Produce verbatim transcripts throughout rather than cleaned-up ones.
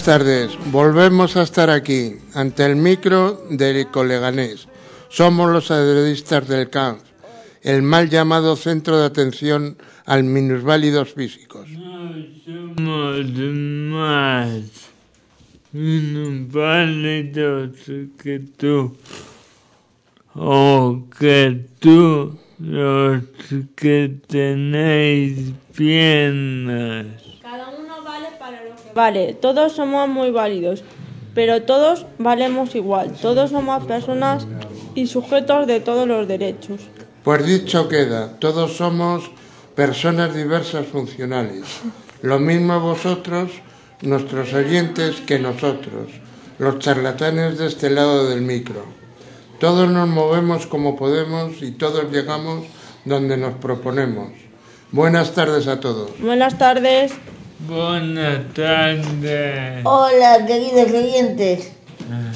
tardes. Volvemos a estar aquí, ante el micro de Ecoleganés. Somos los adredistas del C A N F, el mal llamado Centro de Atención al Minusválidos Físicos. No somos más minusválidos que tú, o que tú, los que tenéis piernas. Cada uno vale para lo que vale. Todos somos muy válidos, pero todos valemos igual. Todos somos personas y sujetos de todos los derechos. Pues dicho queda, todos somos personas diversas funcionales. Lo mismo vosotros, nuestros oyentes, que nosotros, los charlatanes de este lado del micro. Todos nos movemos como podemos y todos llegamos donde nos proponemos. Buenas tardes a todos. Buenas tardes. Buenas tardes. Hola, queridos oyentes. Ah.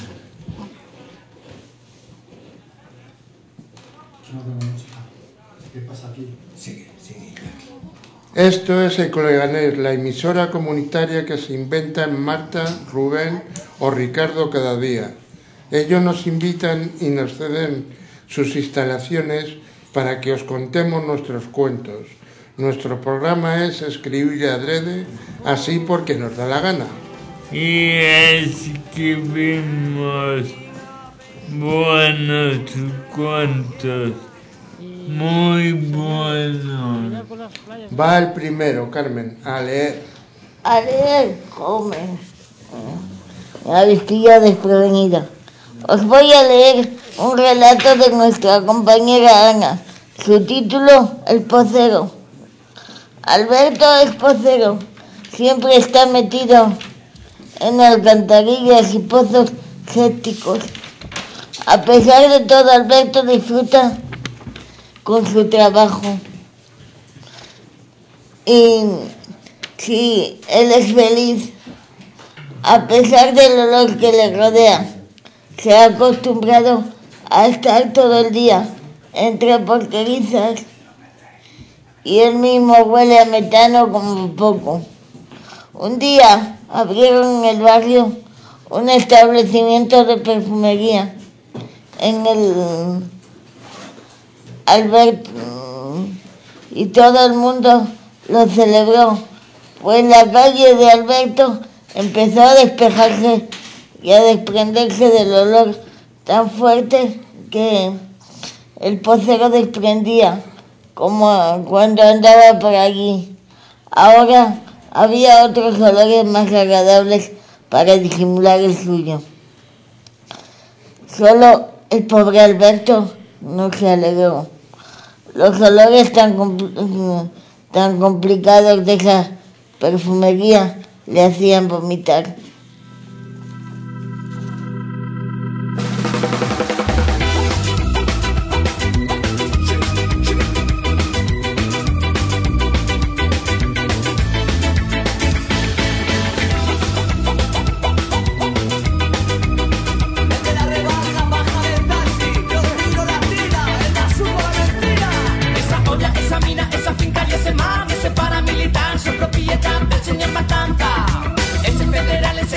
¿Qué pasa aquí? Sigue, sigue. Esto es Ecoleganés, la emisora comunitaria que se inventa en Marta, Rubén o Ricardo cada día. Ellos nos invitan y nos ceden sus instalaciones para que os contemos nuestros cuentos. Nuestro programa es escribir adrede, así porque nos da la gana. Y escribimos buenos cuentos, muy buenos. Va el primero, Carmen, a leer. A leer, joven. Me habéis pillado desprevenida. Os voy a leer un relato de nuestra compañera Ana. Su título, El Pocero. Alberto es pocero. Siempre está metido en alcantarillas y pozos sépticos. A pesar de todo, Alberto disfruta con su trabajo. Y sí, él es feliz. A pesar del olor que le rodea, se ha acostumbrado a estar todo el día entre porquerizas y él mismo huele a metano como poco. Un día abrieron en el barrio un establecimiento de perfumería. En el Alberto y todo el mundo lo celebró, pues la calle de Alberto empezó a despejarse y a desprenderse del olor tan fuerte que el pocero desprendía, como cuando andaba por allí. Ahora había otros olores más agradables para disimular el suyo. Solo el pobre Alberto no se alegró. Los olores tan, compl- tan complicados de esa perfumería le hacían vomitar. Ese paramilitar, su propiedad del señor Matanta. Ese federal es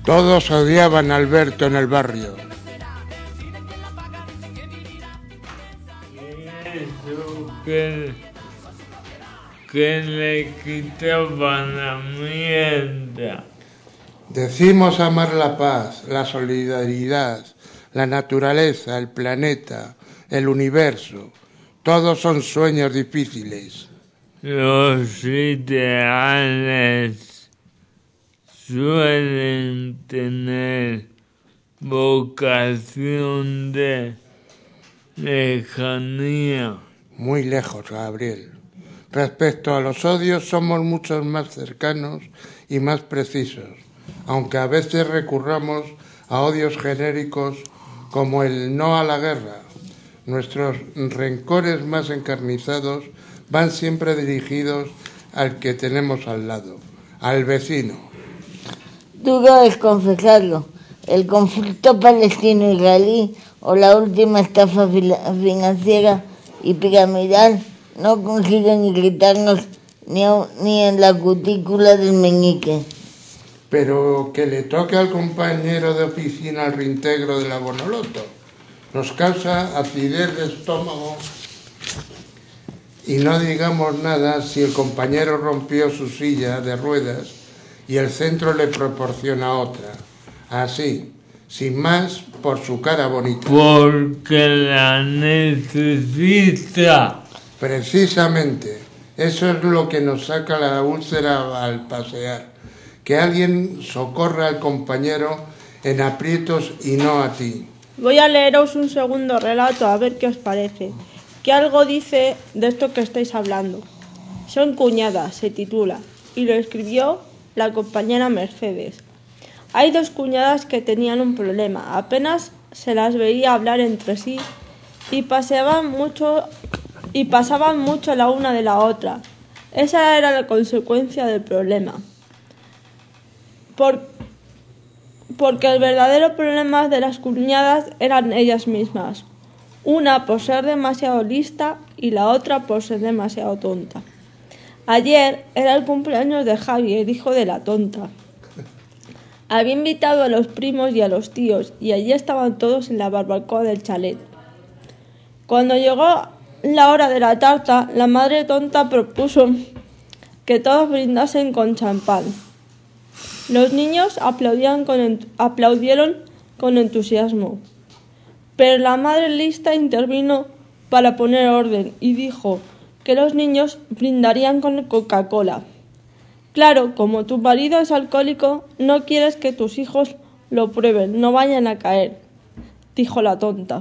Todos odiaban a Alberto en el barrio. Eso que, que le quitaban la mierda. Decimos amar la paz, la solidaridad, la naturaleza, el planeta, el universo. Todos son sueños difíciles. Los ideales suelen tener vocación de lejanía. Muy lejos, Gabriel. Respecto a los odios, somos mucho más cercanos y más precisos, aunque a veces recurramos a odios genéricos como el no a la guerra. Nuestros rencores más encarnizados van siempre dirigidos al que tenemos al lado, al vecino. Duro es confesarlo. El conflicto palestino-israelí o la última estafa financiera y piramidal no consiguen irritarnos ni, a, ni en la cutícula del meñique. Pero que le toque al compañero de oficina el reintegro de la Bonoloto nos causa acidez de estómago. Y no digamos nada si el compañero rompió su silla de ruedas y el centro le proporciona otra. Así, sin más, por su cara bonita. Porque la necesita. Precisamente, eso es lo que nos saca la úlcera al pasear. Que alguien socorra al compañero en aprietos y no a ti. Voy a leeros un segundo relato a ver qué os parece. Que algo dice de esto que estáis hablando. Son cuñadas, se titula, y lo escribió la compañera Mercedes. Hay dos cuñadas que tenían un problema, apenas se las veía hablar entre sí y paseaban mucho y pasaban mucho la una de la otra. Esa era la consecuencia del problema. Por, porque el verdadero problema de las cuñadas eran ellas mismas. Una por ser demasiado lista y la otra por ser demasiado tonta. Ayer era el cumpleaños de Javi, el hijo de la tonta. Había invitado a los primos y a los tíos y allí estaban todos en la barbacoa del chalet. Cuando llegó la hora de la tarta, la madre tonta propuso que todos brindasen con champán. Los niños aplaudían con ent- aplaudieron con entusiasmo. Pero la madre lista intervino para poner orden y dijo que los niños brindarían con Coca-Cola. Claro, como tu marido es alcohólico, no quieres que tus hijos lo prueben, no vayan a caer, dijo la tonta.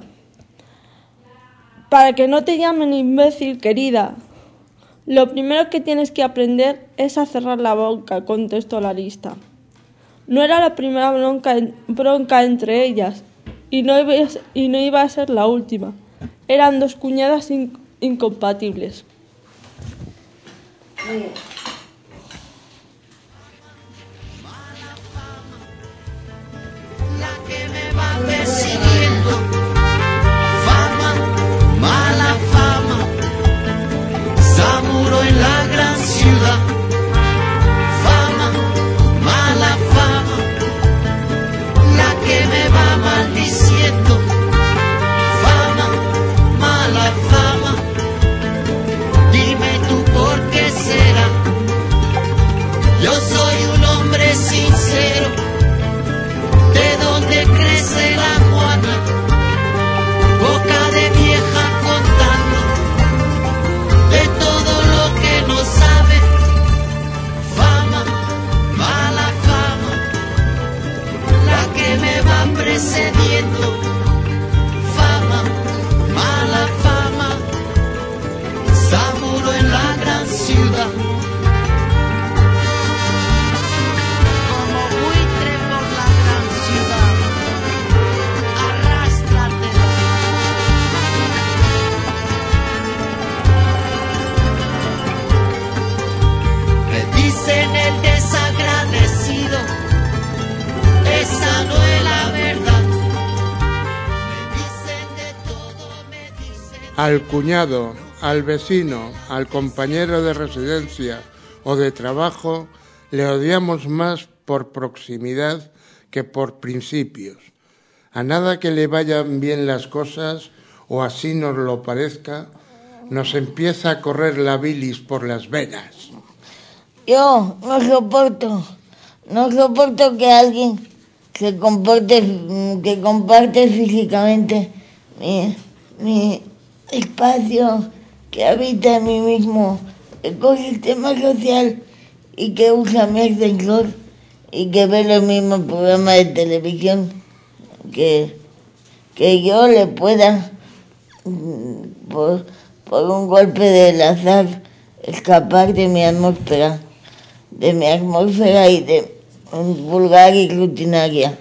Para que no te llamen imbécil, querida, lo primero que tienes que aprender es a cerrar la boca, contestó la lista. No era la primera bronca, bronca entre ellas. Y no, iba, y no iba a ser la última. Eran dos cuñadas in, incompatibles. La que me va persiguiendo, fama, mala fama, Zamuro en la gran ciudad, fama, mala fama, la que me va maldiciendo, fama, mala fama, dime tú por qué será, yo soy un hombre sincero, de donde crece la Juana, boca de vieja contando, de todo lo que no sabe, fama, mala fama, la que me va precediendo, fama, mala fama, Zamuro en la gran ciudad. Como buitre por la gran ciudad, arrástratela. Me dicen el desagradecido, esa no es la verdad. Me dicen de todo, me dicen... Al cuñado, al vecino, al compañero de residencia o de trabajo, le odiamos más por proximidad que por principios. A nada que le vayan bien las cosas, o así nos lo parezca, nos empieza a correr la bilis por las venas. Yo no soporto, no soporto que alguien se comporte, que comparte físicamente mi, mi espacio, que habita en mi mismo ecosistema social y que usa mi ascensor y que ve los mismos programas de televisión que, que yo le pueda, por, por un golpe del azar, escapar de mi atmósfera, de mi atmósfera y de vulgar y rutinaria.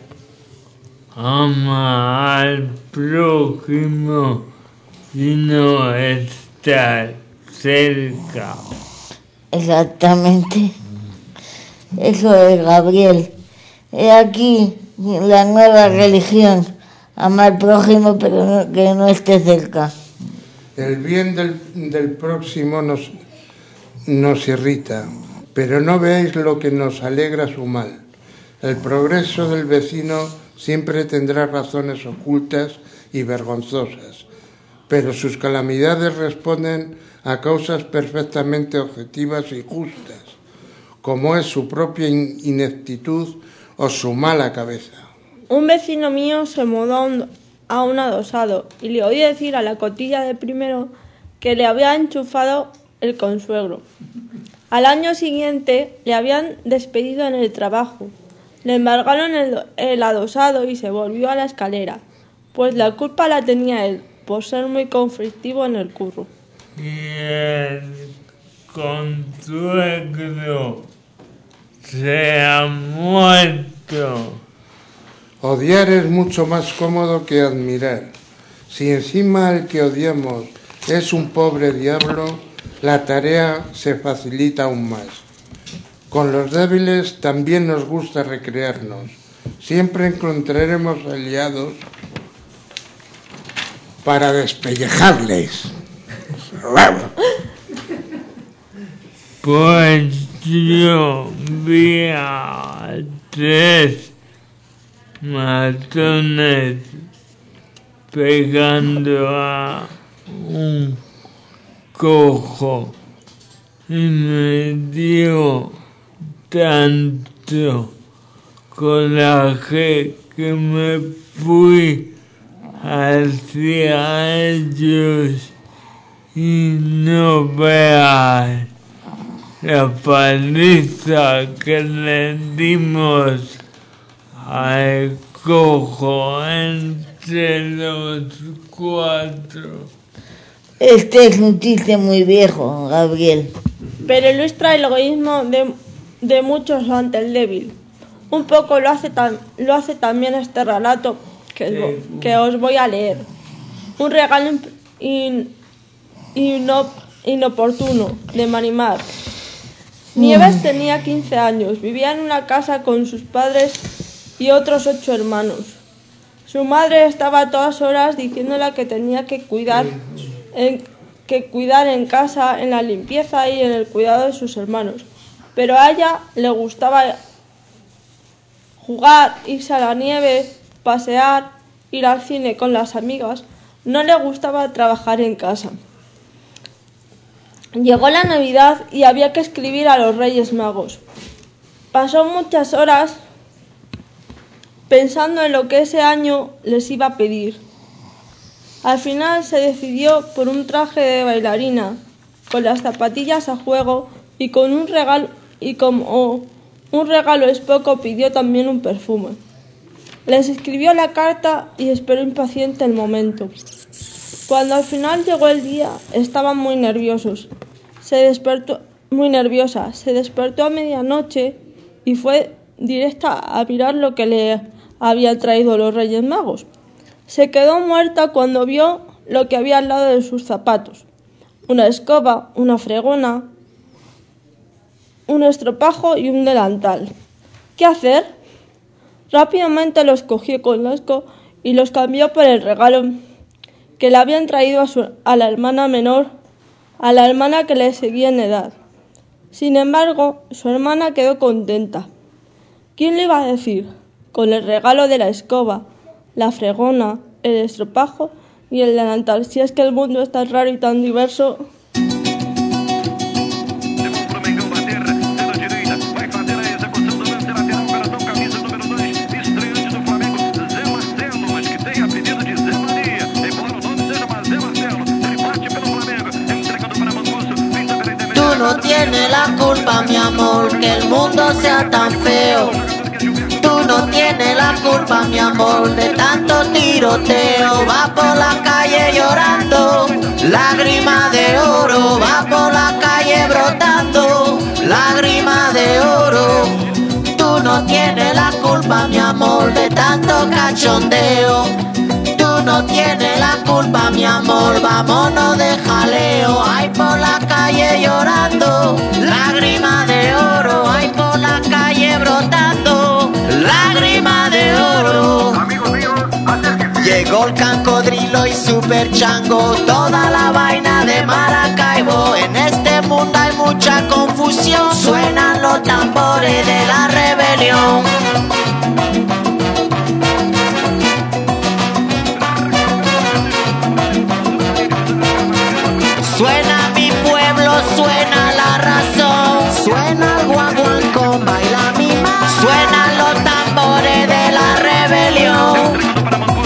Ama al prójimo y no estar cerca. Exactamente. Eso es, Gabriel. He aquí la nueva religión. Amar al prójimo, pero no, que no esté cerca. El bien del, del próximo nos, nos irrita, pero no veáis lo que nos alegra su mal. El progreso del vecino siempre tendrá razones ocultas y vergonzosas, pero sus calamidades responden a causas perfectamente objetivas y justas, como es su propia ineptitud o su mala cabeza. Un vecino mío se mudó a un, a un adosado y le oí decir a la cotilla de primero que le había enchufado el consuegro. Al año siguiente le habían despedido en el trabajo. Le embargaron el, el adosado y se volvió a la escalera, pues la culpa la tenía él, por ser muy conflictivo en el curro. Y el consuegro se ha muerto. Odiar es mucho más cómodo que admirar. Si encima el que odiamos es un pobre diablo, la tarea se facilita aún más. Con los débiles también nos gusta recrearnos. Siempre encontraremos aliados para despellejarles. Pues yo vi a tres matones pegando a un cojo y me dio tanto coraje que me fui hacia ellos y no veas la paliza que le dimos al cojo entre los cuatro. Este es un chiste muy viejo, Gabriel. Pero ilustra el egoísmo de, de muchos ante el débil. Un poco lo hace, tam, lo hace también este relato que, que os voy a leer. Un regalo in, ino, inoportuno de Marimar. Nieves tenía quince años, vivía en una casa con sus padres y otros ocho hermanos. Su madre estaba a todas horas diciéndole que tenía que cuidar, en, que cuidar en casa, en la limpieza y en el cuidado de sus hermanos. Pero a ella le gustaba jugar, irse a la nieve, pasear, ir al cine con las amigas. No le gustaba trabajar en casa. Llegó la Navidad y había que escribir a los Reyes Magos. Pasó muchas horas pensando en lo que ese año les iba a pedir. Al final se decidió por un traje de bailarina, con las zapatillas a juego y con un regalo, y como un regalo es poco, pidió también un perfume. Les escribió la carta y esperó impaciente el momento. Cuando al final llegó el día, estaban muy nerviosos. Se despertó, muy nerviosa. Se despertó a medianoche y fue directa a mirar lo que le habían traído los Reyes Magos. Se quedó muerta cuando vio lo que había al lado de sus zapatos. Una escoba, una fregona, un estropajo y un delantal. ¿Qué hacer? Rápidamente los cogió con asco y los cambió por el regalo que le habían traído a, su, a la hermana menor, a la hermana que le seguía en edad. Sin embargo, su hermana quedó contenta. ¿Quién le iba a decir? con el regalo de la escoba, la fregona, el estropajo y el delantal. Si es que el mundo es tan raro y tan diverso. Tú no tienes la culpa, mi amor, que el mundo sea tan feo. Tú no tienes la culpa, mi amor, de tanto tiroteo. Va por la calle llorando, lágrima de oro. Va por la calle brotando, lágrima de oro. Tú no tienes la culpa, mi amor, de tanto cachondeo. Tú no tienes la culpa, mi amor, vámonos de jaleo. Ay, por la calle llorando, lágrima de oro. Ay, por la calle brotando, lágrima de oro. Llegó el cancodrilo y super chango, toda la vaina de Maracaibo. En este mundo hay mucha confusión, suenan los tambores de la rebelión. Suena mi pueblo, suena la razón. Suena el guaguancó, baila mi mamá. Suenan los tambores de la rebelión.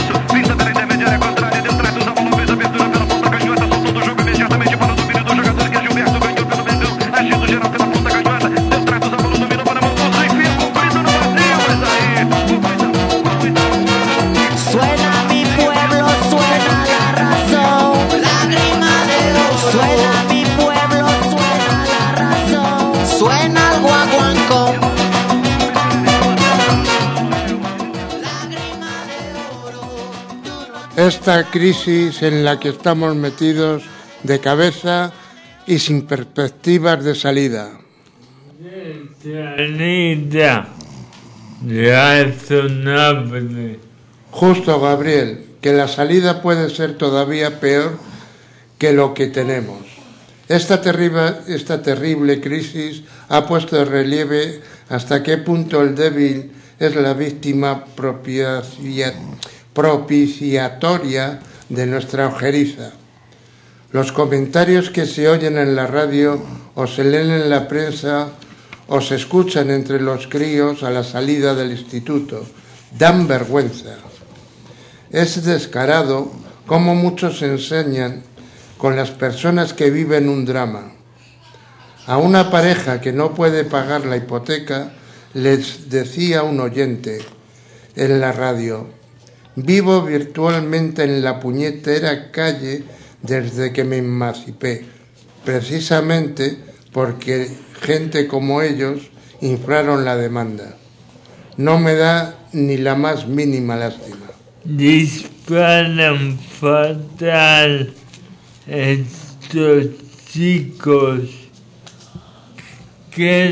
Suena mi pueblo, suena la razón. Lágrima de oro. Suena mi pueblo, suena la razón. Suena el guaguancó. Lágrima de oro. Esta crisis en la que estamos metidos de cabeza y sin perspectivas de salida. Salida razonable. Justo, Gabriel, que la salida puede ser todavía peor que lo que tenemos. Esta terrible, esta terrible crisis ha puesto de relieve hasta qué punto el débil es la víctima propicia, propiciatoria de nuestra ojeriza. Los comentarios que se oyen en la radio o se leen en la prensa o se escuchan entre los críos a la salida del instituto dan vergüenza. Es descarado cómo muchos enseñan con las personas que viven un drama. A una pareja que no puede pagar la hipoteca les decía un oyente en la radio: vivo virtualmente en la puñetera calle desde que me emancipé, precisamente porque gente como ellos inflaron la demanda. No me da ni la más mínima lástima. Disparan fatal estos chicos. Qué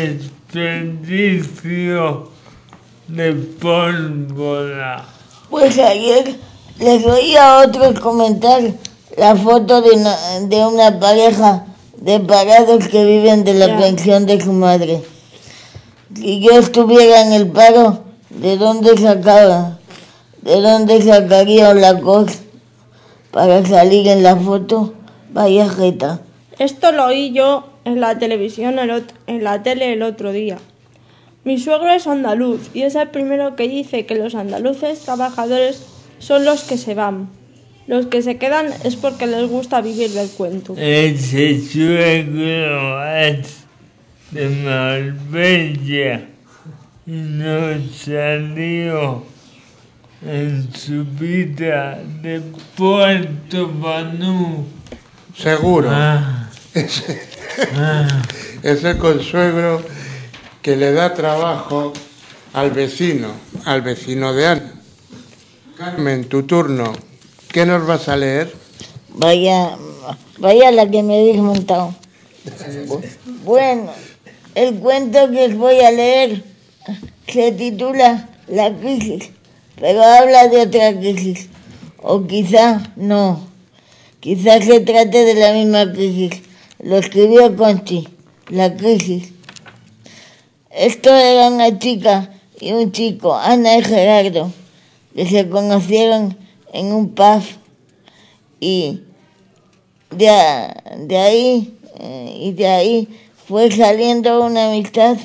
desperdicio de pólvora. Pues ayer les oía a otros comentar la foto de una, de una pareja de parados que viven de la yeah. pensión de su madre. Si yo estuviera en el paro, ¿de dónde sacaba? ¿De dónde sacaría la cosa para salir en la foto? Vaya jeta. Esto lo oí yo en la televisión, el otro, en la tele el otro día. Mi suegro es andaluz y es el primero que dice que los andaluces trabajadores son los que se van. Los que se quedan es porque les gusta vivir del cuento. Ese suegro es de Marbella y no salió en su vida de Puerto Banú. Seguro. Ah. Ese, ah. ese consuegro que le da trabajo al vecino, al vecino de Ana. Carmen, tu turno. ¿Qué nos vas a leer? Vaya, vaya la que me habéis montado. Bueno, el cuento que os voy a leer se titula La crisis, pero habla de otra crisis. O quizá no, quizá se trate de la misma crisis. Lo escribió Conchi, La crisis. Esto era una chica y un chico, Ana y Gerardo, que se conocieron en un pub y de, de ahí eh, y de ahí fue saliendo una amistad.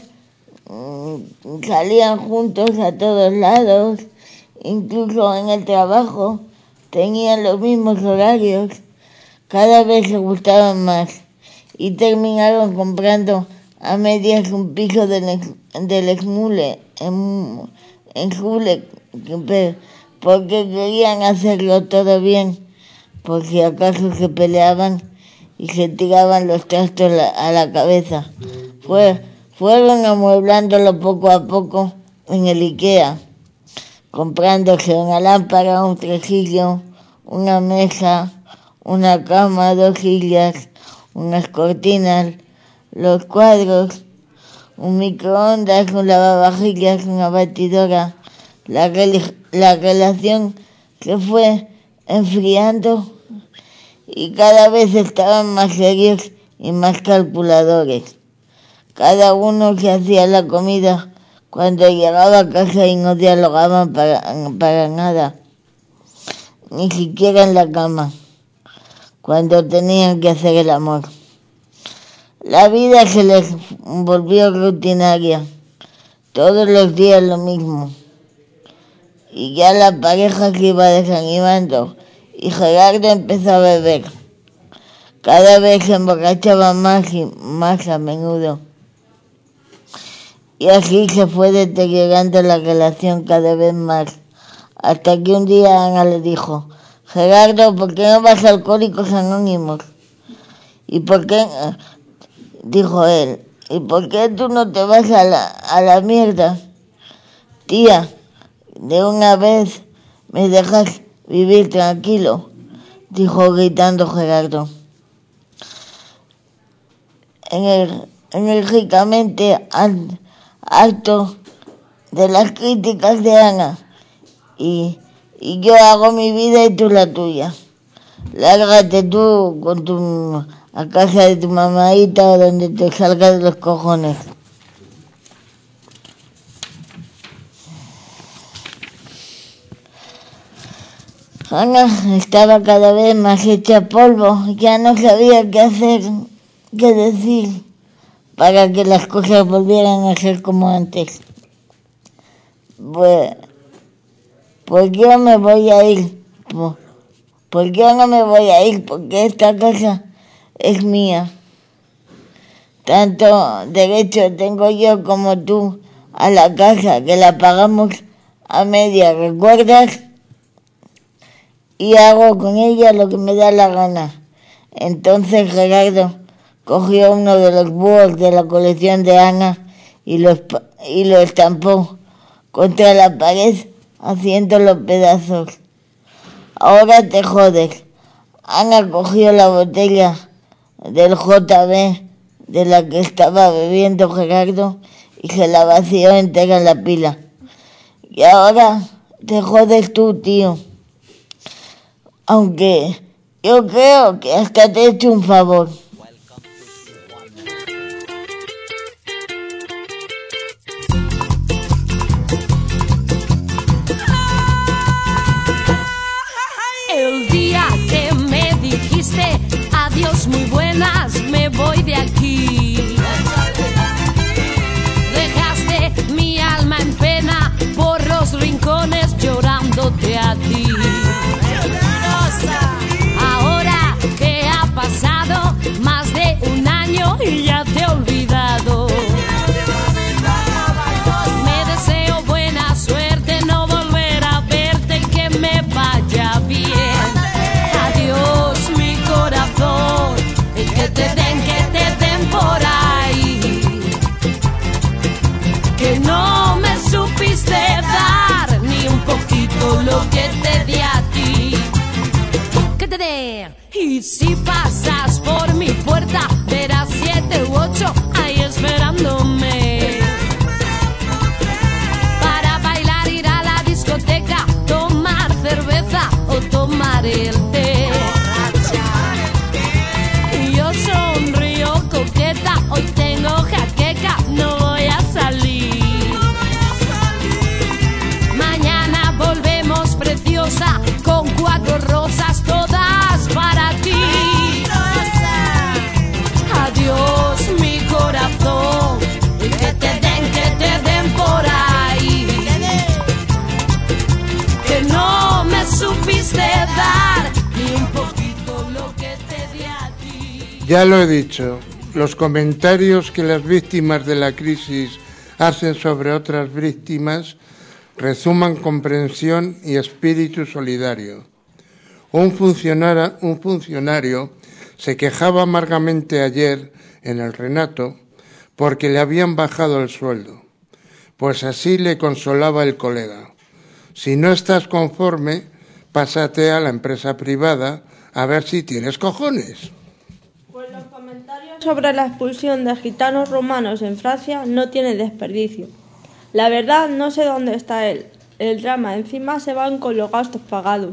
Salían juntos a todos lados, incluso en el trabajo, tenían los mismos horarios, cada vez se gustaban más y terminaron comprando a medias un piso del, del Exmule en, en Jule, porque querían hacerlo todo bien, por si acaso se peleaban y se tiraban los trastos a la cabeza. Fue Fueron amueblándolo poco a poco en el IKEA, comprándose una lámpara, un tresillo, una mesa, una cama, dos sillas, unas cortinas, los cuadros, un microondas, un lavavajillas, una batidora. La, la relación se fue enfriando y cada vez estaban más serios y más calculadores. Cada uno se hacía la comida cuando llegaba a casa y no dialogaban para, para nada, ni siquiera en la cama, cuando tenían que hacer el amor. La vida se les volvió rutinaria, todos los días lo mismo, y ya la pareja se iba desanimando y Gerardo empezó a beber. Cada vez se emborrachaba más y más a menudo. Y así se fue deteriorando la relación cada vez más, hasta que un día Ana le dijo: Gerardo, ¿por qué no vas a Alcohólicos Anónimos? ¿Y por qué? Dijo él, ¿y por qué tú no te vas a la, a la mierda? Tía, de una vez me dejas vivir tranquilo, dijo gritando Gerardo. Enérgicamente, al harto de las críticas de Ana, y, y yo hago mi vida y tú la tuya. Lárgate tú con tu, a casa de tu mamadita o donde te salga de los cojones. Ana estaba cada vez más hecha polvo, ya no sabía qué hacer, qué decir, para que las cosas volvieran a ser como antes. Pues, pues yo me voy a ir, pues, pues yo no me voy a ir, porque esta casa es mía. Tanto derecho tengo yo como tú a la casa, que la pagamos a media, ¿recuerdas? Y hago con ella lo que me da la gana. Entonces Gerardo cogió uno de los búhos de la colección de Ana y lo, y lo estampó contra la pared, haciéndolo pedazos. Ahora te jodes. Ana cogió la botella del J B de la que estaba bebiendo Gerardo y se la vació entera en la pila. Y ahora te jodes tú, tío. Aunque yo creo que hasta te he hecho un favor. El día que me dijiste adiós muy buenas, me voy de aquí. Dejaste mi alma en pena por los rincones llorándote a ti. Ahora que ha pasado más de un año y ya te he olvidado. Me deseo buena suerte, no volver a verte y que me vaya bien. Adiós mi corazón, y que te den, que te den por ahí. Que no me supiste dar ni un poquito lo que te di a ti. Y si pasas por mi puerta, verás siete Ya lo he dicho, los comentarios que las víctimas de la crisis hacen sobre otras víctimas resuman comprensión y espíritu solidario. Un funcionario, un funcionario se quejaba amargamente ayer en el Renato porque le habían bajado el sueldo. Pues así le consolaba el colega. Si no estás conforme, pásate a la empresa privada a ver si tienes cojones. Pues los comentarios sobre la expulsión de gitanos romanos en Francia no tienen desperdicio. La verdad, no sé dónde está él. El drama, encima se van con los gastos pagados.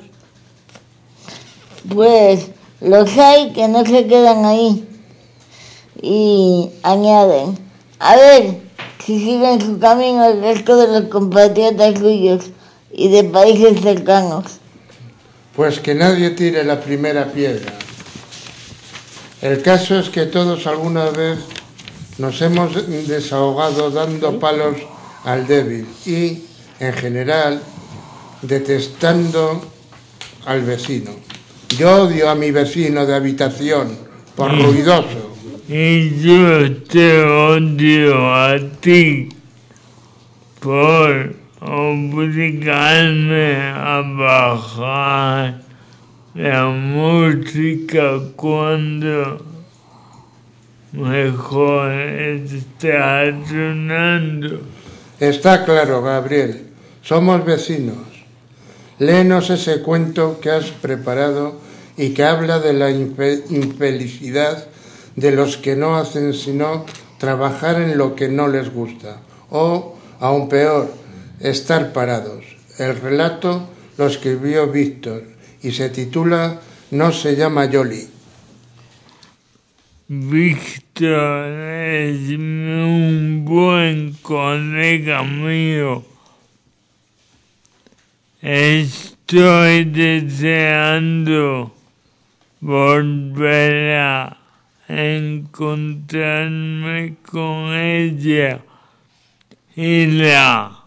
Pues los hay que no se quedan ahí. Y añaden, a ver si siguen su camino el resto de los compatriotas suyos y de países cercanos. Pues que nadie tire la primera piedra. El caso es que todos alguna vez nos hemos desahogado dando palos al débil y, en general, detestando al vecino. Yo odio a mi vecino de habitación por ruidoso. Y yo te odio a ti por obligarme a bajar la música cuando mejor está sonando. Está claro, Gabriel, somos vecinos. Léenos ese cuento que has preparado y que habla de la infelicidad de los que no hacen sino trabajar en lo que no les gusta, o, aún peor, estar parados. El relato lo escribió Víctor y se titula No se llama Yoli. Víctor es un buen colega mío. Estoy deseando volver a encontrarme con ella y la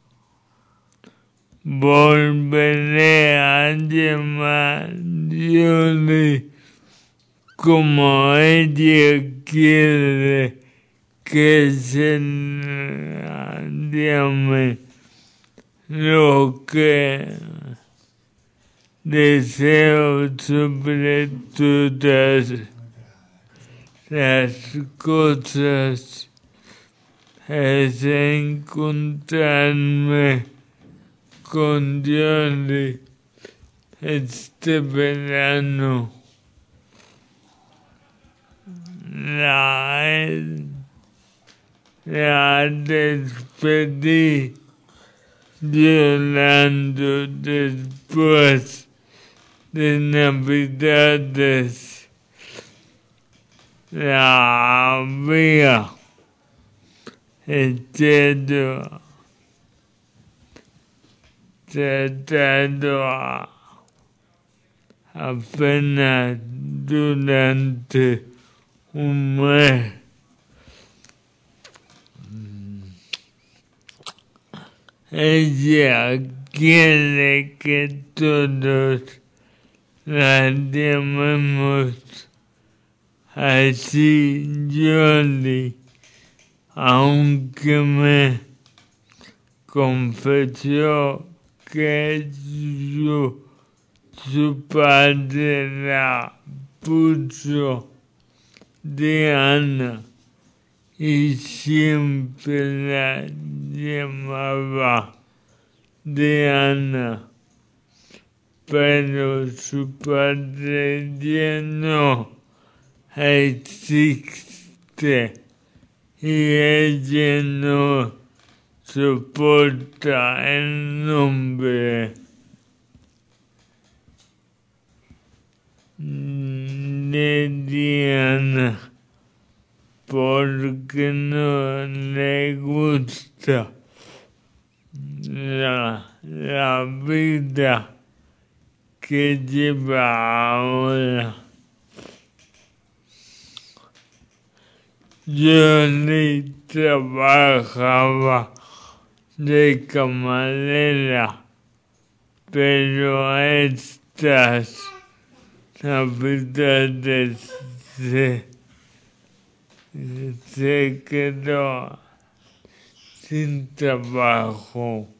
volveré a llamar Yoli como ella quiere que se la llame. Lo que deseo sobre todas las cosas es encontrarme con Yoli este verano. La, la despedí llorando después de Navidades. La había echado tratado a apenas durante un mes. Ella quiere que todos la llamemos así Yoli, aunque me confesó que su, su padre la puso Diana y siempre la llamaba Diana, pero su padre ya no existe y ella no soporta el nombre de Diana porque no le gusta la, la vida que lleva ahora. Yoli trabajaba de camarera, pero estas navidades se, se quedó sin trabajo.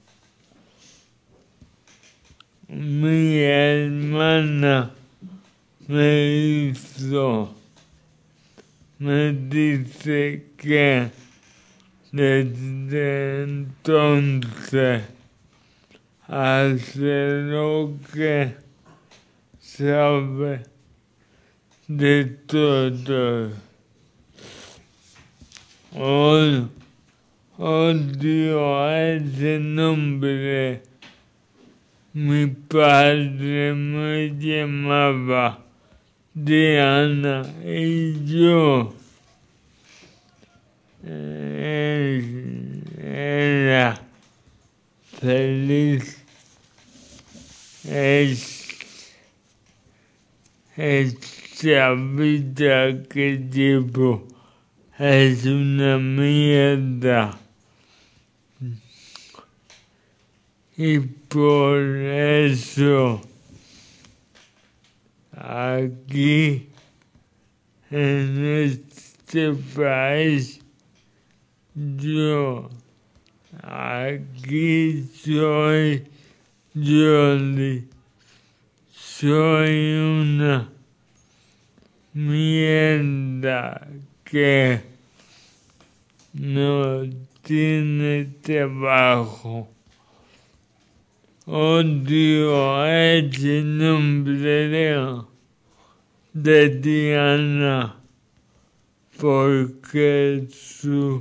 Mi hermana me hizo, me dice que desde entonces hace lo que sabe de todo. Hoy odio a ese nombre. Mi padre me llamaba Diana y yo eh, era feliz. Es, esta vida que llevo es una mierda. Y por eso aquí en este país yo aquí soy Jolly, soy una mierda que no tiene trabajo. Odio ese nombre de, de Diana porque su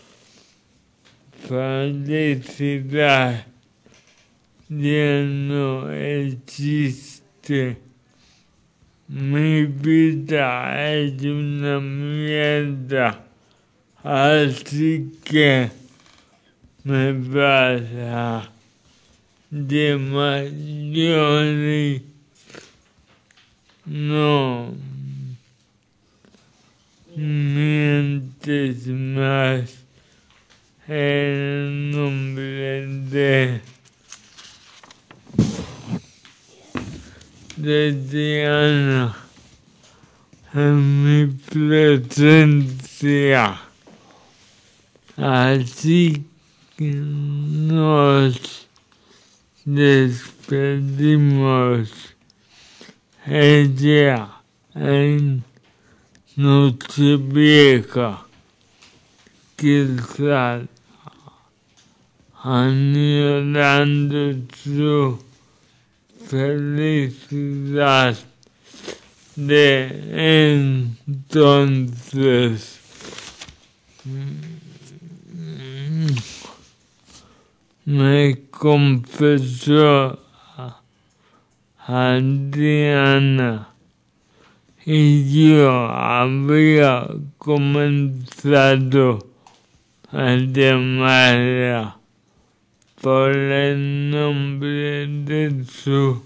felicidad ya no existe. Mi vida es una mierda, así que me pasa de mayor. No mientes más el nombre de de Diana en mi presencia, así que nos despedimos. Ella en Nochevieja, quizás añorando su felicidad de entonces. Me confesó a Diana y yo había comenzado a llamarla por el nombre de su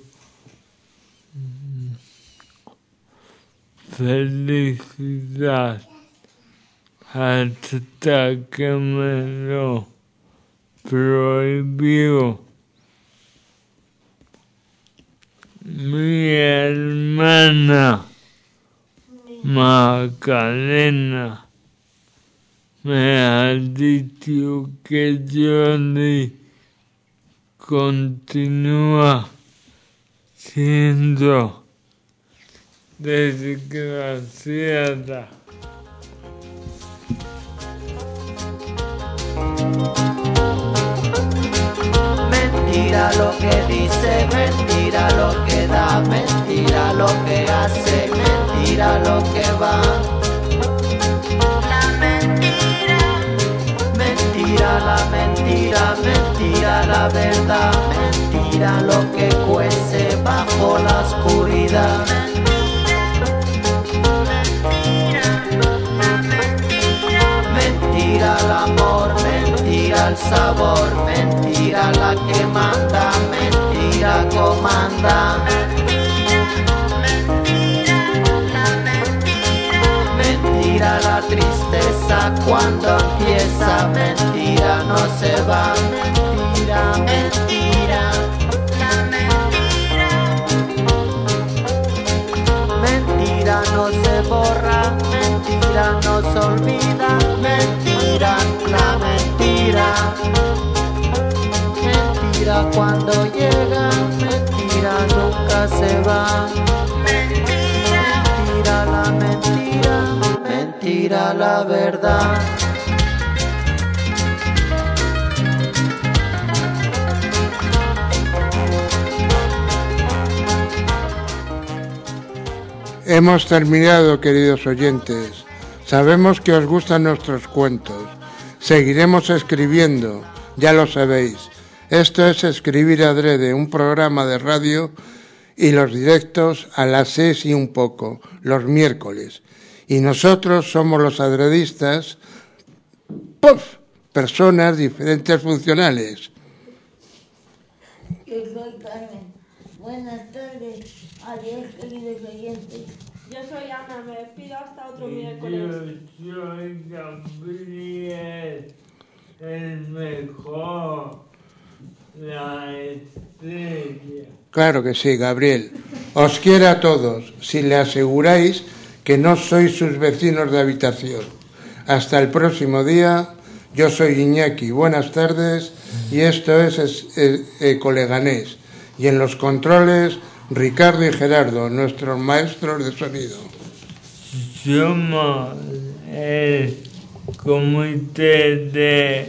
felicidad hasta que me lo prohibió. Mi hermana Macarena me ha dicho que Jolly continúa siendo desgraciada. Mentira lo que dice, mentira lo que da, mentira lo que hace, mentira lo que va. La mentira, mentira la mentira, mentira la verdad, mentira lo que cuece bajo la oscuridad. Mentira el amor, mentira el sabor, mentira la que manda, mentira comanda. Mentira la tristeza cuando empieza, mentira no se va, mentira, mentira. Mentira no se borra. mentira cuando llega, mentira nunca se va. Mentira la mentira, mentira la verdad. Hemos terminado, queridos oyentes. Sabemos que os gustan nuestros cuentos. Seguiremos escribiendo, ya lo sabéis. Esto es Escribir Adrede, un programa de radio, y los directos a las seis y un poco, los miércoles. Y nosotros somos los adredistas, ¡puf!, personas diferentes funcionales. Yo soy Carmen. Buenas tardes. Adiós, queridos oyentes. Yo soy Ana, me despido hasta otro miércoles. Yo soy Gabriel, el mejor, la estrella. Claro que sí, Gabriel. Os quiero a todos, si le aseguráis que no sois sus vecinos de habitación. Hasta el próximo día. Yo soy Iñaki, buenas tardes, y esto es, es, es Ecoleganés. Y en los controles, Ricardo y Gerardo, nuestros maestros de sonido. Somos el comité de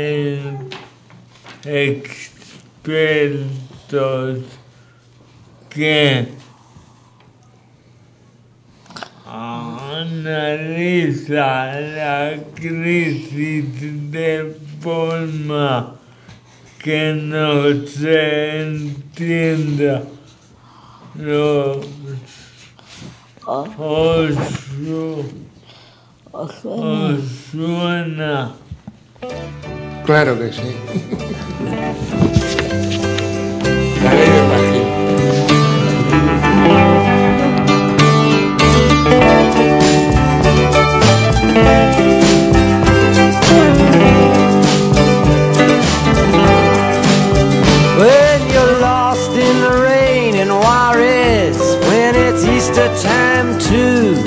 eh, expertos que analiza la crisis de forma que no se entienda. Los Oh, os, os suena. os suena. Claro que sí. La ley de Parking. When you're lost in the rain in Juarez, when it's Easter time too,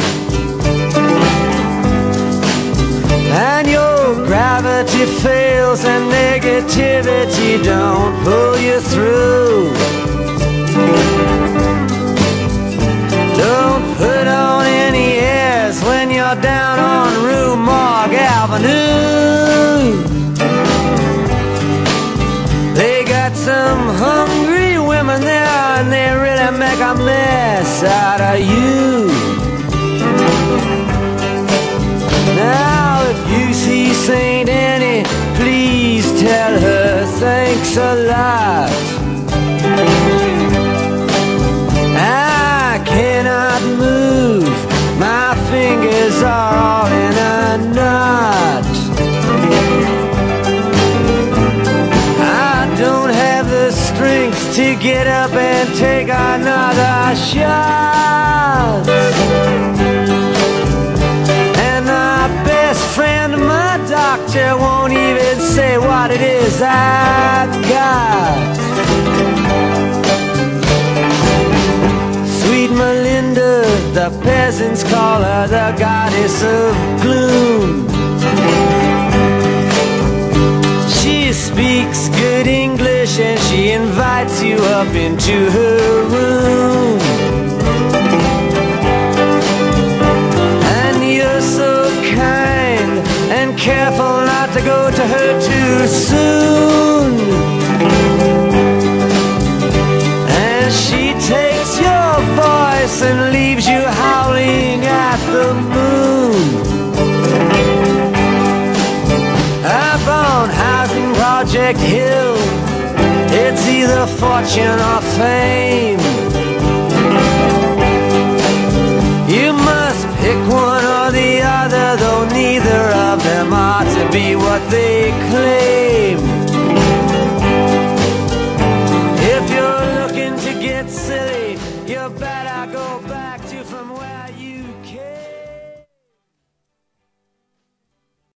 and your gravity fails and negativity don't pull you through, don't put on any airs when you're down on Rue Morgue Avenue. They got some hungry women there, and they really make a mess out of you. Now if you see Saint Annie, please tell her thanks a lot. I cannot move, my fingers are all in a knot. I don't have the strength to get up and take another shot. And my best friend, my doctor, won't even say what it is I've got. Sweet Melinda, the peasants call her the goddess of gloom. She speaks good English and she invites you up into her room. And you're so kind and careful not to go to her too soon. And she takes your voice and leaves you howling at the moon. Up on Housing Project Hill, it's either fortune or fame.